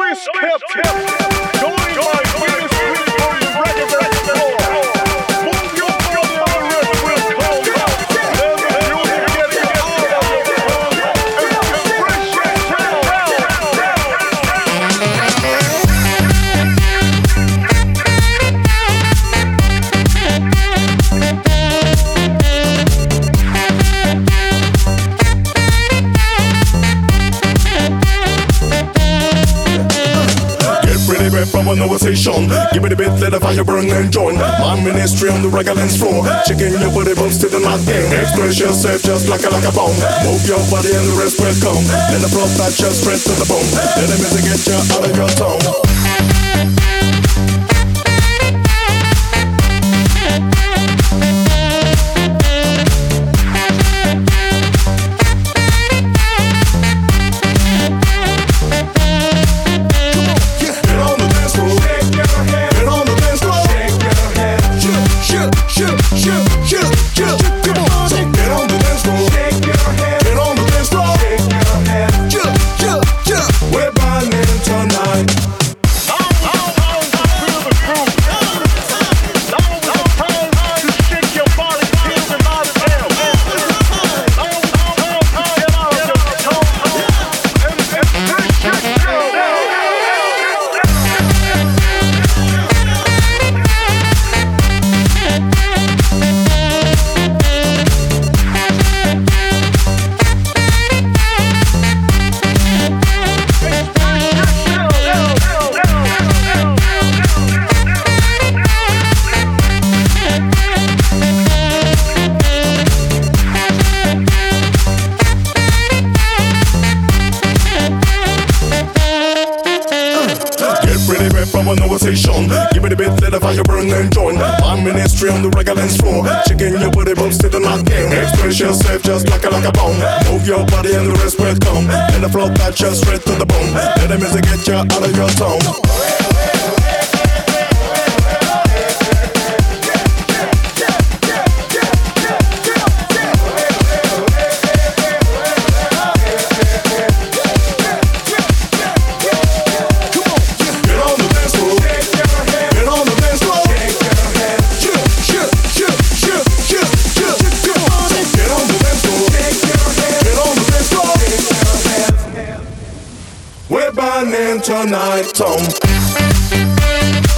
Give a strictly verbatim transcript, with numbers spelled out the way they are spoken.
Give me the bit, let the fire burn and join my ministry on the reggae dance floor. Chicken your body bumps to the night game. Express yourself just like a like a bomb. Move your body and the rest will come. Then the flow touch you straight to the bone. Let the music get you out of your tone. Give me the bit, let the fire burn and join my ministry on the reggae dance floor. Chicken your body bumps to the night game. Express yourself just like a like a bomb. Move your body and the rest will come. And the flow touch you straight to the bone. Let the music get you out of your tone. Tonight, Tom.